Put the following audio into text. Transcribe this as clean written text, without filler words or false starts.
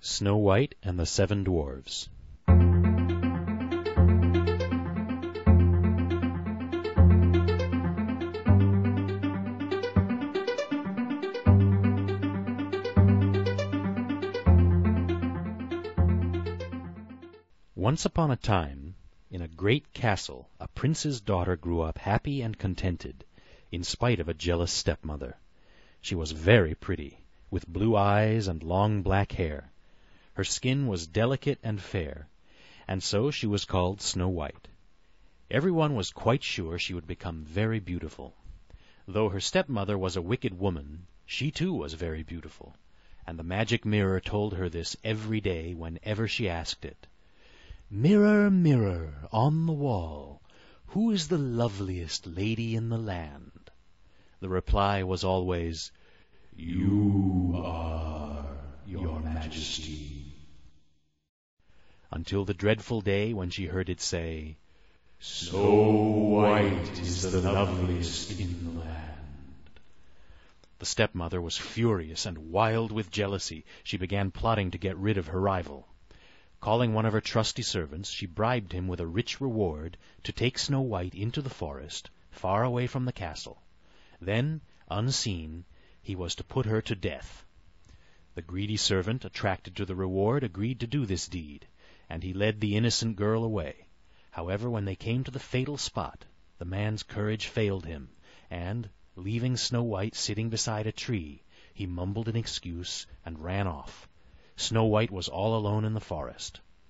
Snow White and the Seven Dwarfs. Once upon a time, in a great castle, a prince's daughter grew up happy and contented, in spite of a jealous stepmother. She was very pretty, with blue eyes and long black hair. Her skin was delicate and fair, and so she was called Snow White. Everyone was quite sure she would become very beautiful. Though her stepmother was a wicked woman, she too was very beautiful, and the magic mirror told her this every day whenever she asked it. "Mirror, mirror on the wall, who is the loveliest lady in the land?" The reply was always, "You are, your Majesty." Until the dreadful day when she heard it say, "Snow White is the loveliest in the land." The stepmother was furious and wild with jealousy. She began plotting to get rid of her rival. Calling one of her trusty servants, she bribed him with a rich reward to take Snow White into the forest, far away from the castle. Then, unseen, he was to put her to death. The greedy servant, attracted to the reward, agreed to do this deed, and he led the innocent girl away. However, when they came to the fatal spot, the man's courage failed him, and, leaving Snow White sitting beside a tree, he mumbled an excuse and ran off. Snow White was all alone in the forest.